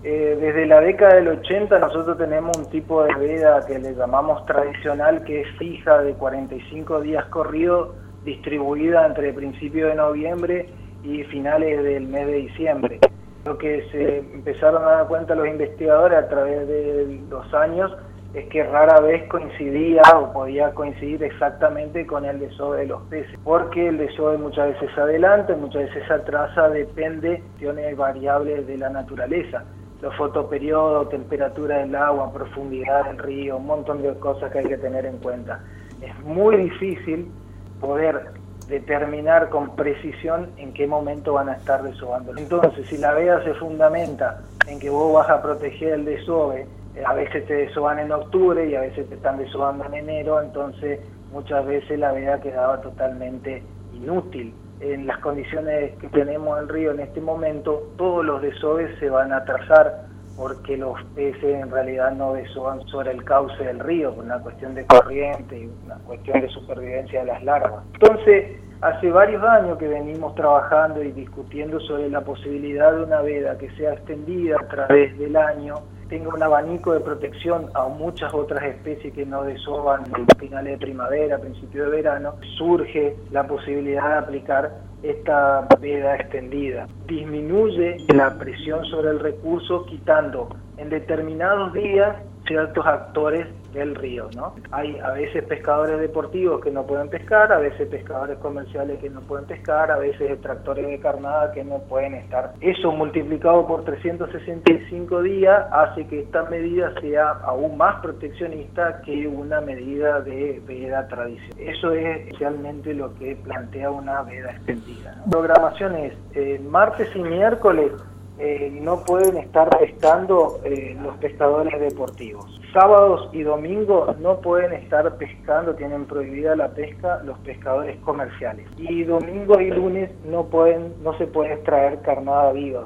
Desde la década del 80 nosotros tenemos un tipo de veda que le llamamos tradicional, que es fija de 45 días corridos, distribuida entre principios de noviembre y finales del mes de diciembre. Lo que se empezaron a dar cuenta los investigadores a través de los años es que rara vez coincidía o podía coincidir exactamente con el desove de los peces, porque el desove muchas veces se adelanta, muchas veces se atrasa, depende de cuestiones variables de la naturaleza. Los fotoperiodos, temperatura del agua, profundidad del río, un montón de cosas que hay que tener en cuenta. Es muy difícil poder determinar con precisión en qué momento van a estar desovando. Entonces, si la veda se fundamenta en que vos vas a proteger el desove, a veces te desovan en octubre y a veces te están desovando en enero, entonces muchas veces la veda quedaba totalmente inútil. En las condiciones que tenemos el río en este momento, todos los desoves se van a atrasar porque los peces en realidad no desovan sobre el cauce del río, por una cuestión de corriente y una cuestión de supervivencia de las larvas. Entonces, hace varios años que venimos trabajando y discutiendo sobre la posibilidad de una veda que sea extendida a través del año, tenga un abanico de protección a muchas otras especies que no desovan a finales de primavera, principios de verano. Surge la posibilidad de aplicar esta veda extendida. Disminuye la presión sobre el recurso, quitando en determinados días ciertos actores del río, ¿no? Hay a veces pescadores deportivos que no pueden pescar, a veces pescadores comerciales que no pueden pescar, a veces extractores de carnada que no pueden estar. Eso multiplicado por 365 días hace que esta medida sea aún más proteccionista que una medida de veda tradicional. Eso es especialmente lo que plantea una veda extendida, ¿no? La programación es martes y miércoles no pueden estar pescando los pescadores deportivos. Sábados y domingos no pueden estar pescando, tienen prohibida la pesca los pescadores comerciales. Y domingo y lunes no se puede extraer carnada viva.